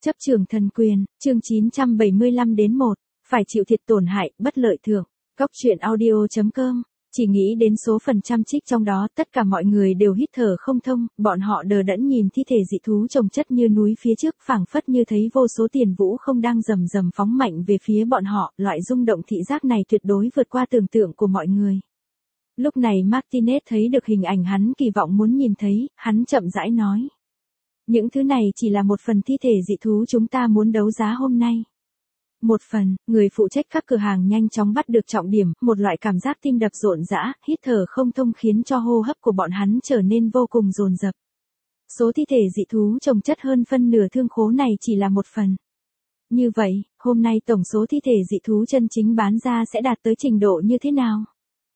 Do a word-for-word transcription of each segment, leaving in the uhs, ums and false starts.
Chấp trường thần quyền, chương chín trăm bảy mươi lăm đến một, phải chịu thiệt tổn hại, bất lợi thưởng. Góc truyện audio chấm com. Chỉ nghĩ đến số phần trăm trích trong đó, tất cả mọi người đều hít thở không thông, bọn họ đờ đẫn nhìn thi thể dị thú chồng chất như núi phía trước, phảng phất như thấy vô số tiền vũ không đang rầm rầm phóng mạnh về phía bọn họ, loại rung động thị giác này tuyệt đối vượt qua tưởng tượng của mọi người. Lúc này Martinez thấy được hình ảnh hắn kỳ vọng muốn nhìn thấy, hắn chậm rãi nói. Những thứ này chỉ là một phần thi thể dị thú chúng ta muốn đấu giá hôm nay. Một phần, người phụ trách các cửa hàng nhanh chóng bắt được trọng điểm, một loại cảm giác tim đập rộn rã, hít thở không thông khiến cho hô hấp của bọn hắn trở nên vô cùng dồn dập. Số thi thể dị thú chồng chất hơn phân nửa thương khố này chỉ là một phần. Như vậy, hôm nay tổng số thi thể dị thú chân chính bán ra sẽ đạt tới trình độ như thế nào?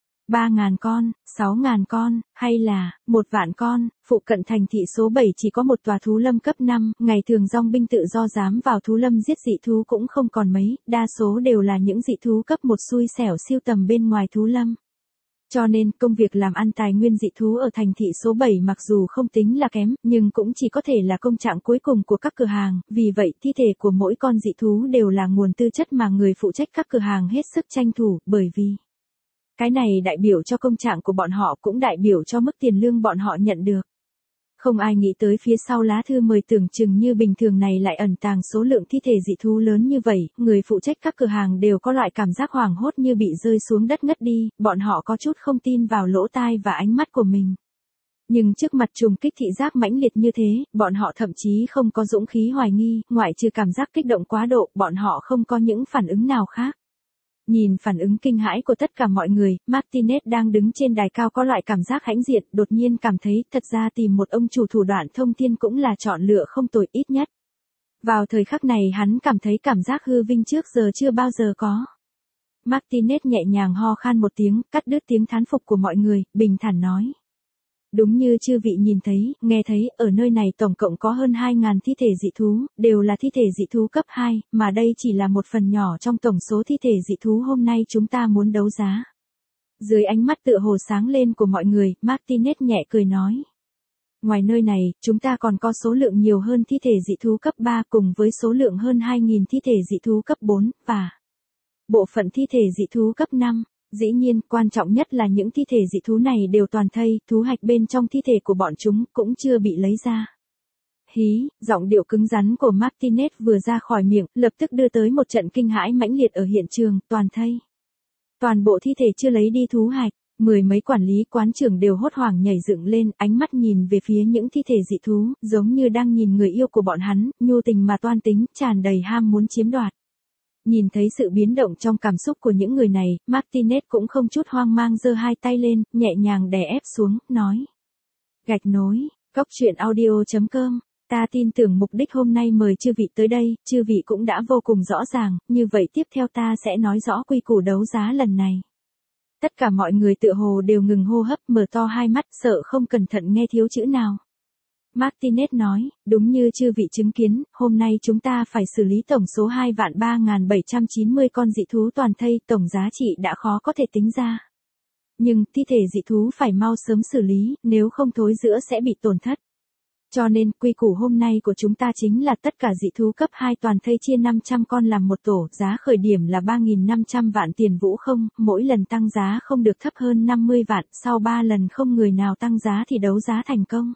ba ngàn con, sáu ngàn con, hay là một vạn con? Phụ cận thành thị số bảy chỉ có một tòa thú lâm cấp năm, ngày thường dòng binh tự do dám vào thú lâm giết dị thú cũng không còn mấy, đa số đều là những dị thú cấp một xui xẻo siêu tầm bên ngoài thú lâm. Cho nên, công việc làm ăn tài nguyên dị thú ở thành thị số bảy mặc dù không tính là kém, nhưng cũng chỉ có thể là công trạng cuối cùng của các cửa hàng, vì vậy thi thể của mỗi con dị thú đều là nguồn tư chất mà người phụ trách các cửa hàng hết sức tranh thủ, bởi vì cái này đại biểu cho công trạng của bọn họ cũng đại biểu cho mức tiền lương bọn họ nhận được. Không ai nghĩ tới phía sau lá thư mời tưởng chừng như bình thường này lại ẩn tàng số lượng thi thể dị thú lớn như vậy, người phụ trách các cửa hàng đều có loại cảm giác hoảng hốt như bị rơi xuống đất ngất đi, bọn họ có chút không tin vào lỗ tai và ánh mắt của mình. Nhưng trước mặt trùng kích thị giác mãnh liệt như thế, bọn họ thậm chí không có dũng khí hoài nghi, ngoại trừ cảm giác kích động quá độ, bọn họ không có những phản ứng nào khác. Nhìn phản ứng kinh hãi của tất cả mọi người, Martinez đang đứng trên đài cao có loại cảm giác hãnh diện, đột nhiên cảm thấy thật ra tìm một ông chủ thủ đoạn thông thiên cũng là chọn lựa không tồi ít nhất. Vào thời khắc này hắn cảm thấy cảm giác hư vinh trước giờ chưa bao giờ có. Martinez nhẹ nhàng ho khan một tiếng, cắt đứt tiếng thán phục của mọi người, bình thản nói. Đúng như chư vị nhìn thấy, nghe thấy, ở nơi này tổng cộng có hơn hai ngàn thi thể dị thú, đều là thi thể dị thú cấp hai, mà đây chỉ là một phần nhỏ trong tổng số thi thể dị thú hôm nay chúng ta muốn đấu giá. Dưới ánh mắt tựa hồ sáng lên của mọi người, Martinez nhẹ cười nói. Ngoài nơi này, chúng ta còn có số lượng nhiều hơn thi thể dị thú cấp ba cùng với số lượng hơn hai nghìn thi thể dị thú cấp bốn, và bộ phận thi thể dị thú cấp năm. Dĩ nhiên, quan trọng nhất là những thi thể dị thú này đều toàn thây, thú hạch bên trong thi thể của bọn chúng cũng chưa bị lấy ra. Hí, giọng điệu cứng rắn của Martinez vừa ra khỏi miệng, lập tức đưa tới một trận kinh hãi mãnh liệt ở hiện trường, toàn thây. Toàn bộ thi thể chưa lấy đi thú hạch, mười mấy quản lý quán trưởng đều hốt hoảng nhảy dựng lên, ánh mắt nhìn về phía những thi thể dị thú, giống như đang nhìn người yêu của bọn hắn, nhu tình mà toan tính, tràn đầy ham muốn chiếm đoạt. Nhìn thấy sự biến động trong cảm xúc của những người này, Martinez cũng không chút hoang mang giơ hai tay lên, nhẹ nhàng đè ép xuống, nói. Gạch nối, góc truyện audio chấm com, ta tin tưởng mục đích hôm nay mời chư vị tới đây, chư vị cũng đã vô cùng rõ ràng, như vậy tiếp theo ta sẽ nói rõ quy củ đấu giá lần này. Tất cả mọi người tựa hồ đều ngừng hô hấp, mở to hai mắt, sợ không cẩn thận nghe thiếu chữ nào. Martinez nói, đúng như chư vị chứng kiến, hôm nay chúng ta phải xử lý tổng số hai vạn ba nghìn bảy trăm chín mươi con dị thú toàn thây, tổng giá trị đã khó có thể tính ra. Nhưng, thi thể dị thú phải mau sớm xử lý, nếu không thối rữa sẽ bị tổn thất. Cho nên, quy củ hôm nay của chúng ta chính là tất cả dị thú cấp hai toàn thây chia năm trăm con làm một tổ, giá khởi điểm là ba nghìn năm trăm vạn tiền vũ không, mỗi lần tăng giá không được thấp hơn năm mươi vạn, sau ba lần không người nào tăng giá thì đấu giá thành công.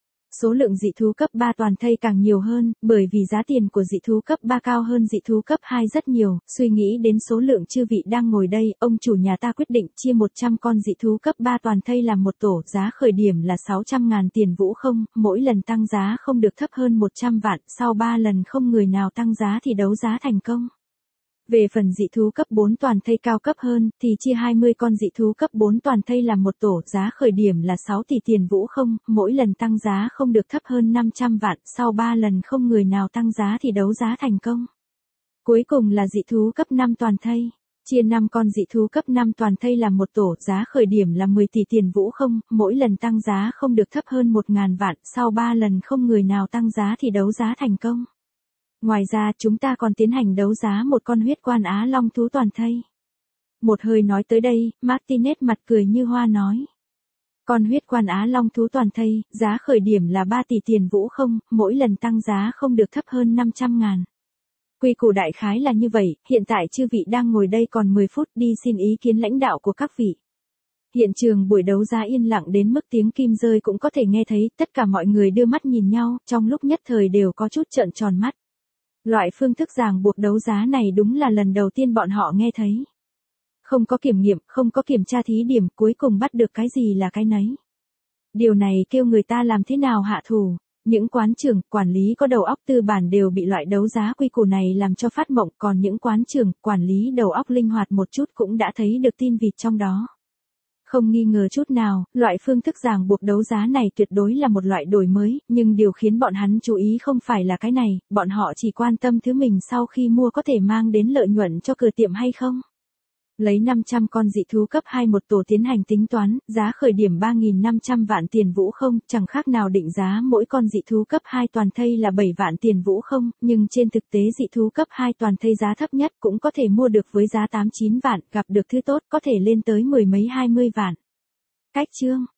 Số lượng dị thú cấp ba toàn thây càng nhiều hơn, bởi vì giá tiền của dị thú cấp ba cao hơn dị thú cấp hai rất nhiều, suy nghĩ đến số lượng chư vị đang ngồi đây, ông chủ nhà ta quyết định chia một trăm con dị thú cấp ba toàn thây làm một tổ, giá khởi điểm là sáu trăm ngàn tiền vũ không, mỗi lần tăng giá không được thấp hơn một trăm vạn, sau ba lần không người nào tăng giá thì đấu giá thành công. Về phần dị thú cấp bốn toàn thây cao cấp hơn, thì chia hai mươi con dị thú cấp bốn toàn thây làm một tổ, giá khởi điểm là sáu tỷ tiền vũ không, mỗi lần tăng giá không được thấp hơn năm trăm vạn, sau ba lần không người nào tăng giá thì đấu giá thành công. Cuối cùng là dị thú cấp năm toàn thây, chia năm con dị thú cấp năm toàn thây làm một tổ, giá khởi điểm là mười tỷ tiền vũ không, mỗi lần tăng giá không được thấp hơn một nghìn vạn, sau ba lần không người nào tăng giá thì đấu giá thành công. Ngoài ra chúng ta còn tiến hành đấu giá một con huyết quan Á Long thú toàn thây. Một hơi nói tới đây, Martinez mặt cười như hoa nói. Con huyết quan Á Long thú toàn thây, giá khởi điểm là ba tỷ tiền vũ không, mỗi lần tăng giá không được thấp hơn năm trăm ngàn. Quy củ đại khái là như vậy, hiện tại chư vị đang ngồi đây còn mười phút đi xin ý kiến lãnh đạo của các vị. Hiện trường buổi đấu giá yên lặng đến mức tiếng kim rơi cũng có thể nghe thấy, tất cả mọi người đưa mắt nhìn nhau, trong lúc nhất thời đều có chút trợn tròn mắt. Loại phương thức ràng buộc đấu giá này đúng là lần đầu tiên bọn họ nghe thấy. Không có kiểm nghiệm, không có kiểm tra thí điểm, cuối cùng bắt được cái gì là cái nấy. Điều này kêu người ta làm thế nào hạ thủ. Những quán trưởng, quản lý có đầu óc tư bản đều bị loại đấu giá quy củ này làm cho phát mộng, còn những quán trưởng, quản lý đầu óc linh hoạt một chút cũng đã thấy được tin vịt trong đó. Không nghi ngờ chút nào, loại phương thức ràng buộc đấu giá này tuyệt đối là một loại đổi mới, nhưng điều khiến bọn hắn chú ý không phải là cái này, bọn họ chỉ quan tâm thứ mình sau khi mua có thể mang đến lợi nhuận cho cửa tiệm hay không. Lấy năm trăm con dị thú cấp hai một tổ tiến hành tính toán, giá khởi điểm ba nghìn năm trăm vạn tiền vũ không, chẳng khác nào định giá mỗi con dị thú cấp hai toàn thây là bảy vạn tiền vũ không, nhưng trên thực tế dị thú cấp hai toàn thây giá thấp nhất cũng có thể mua được với giá tám chín vạn, gặp được thứ tốt có thể lên tới mười mấy hai mươi vạn. Cách chương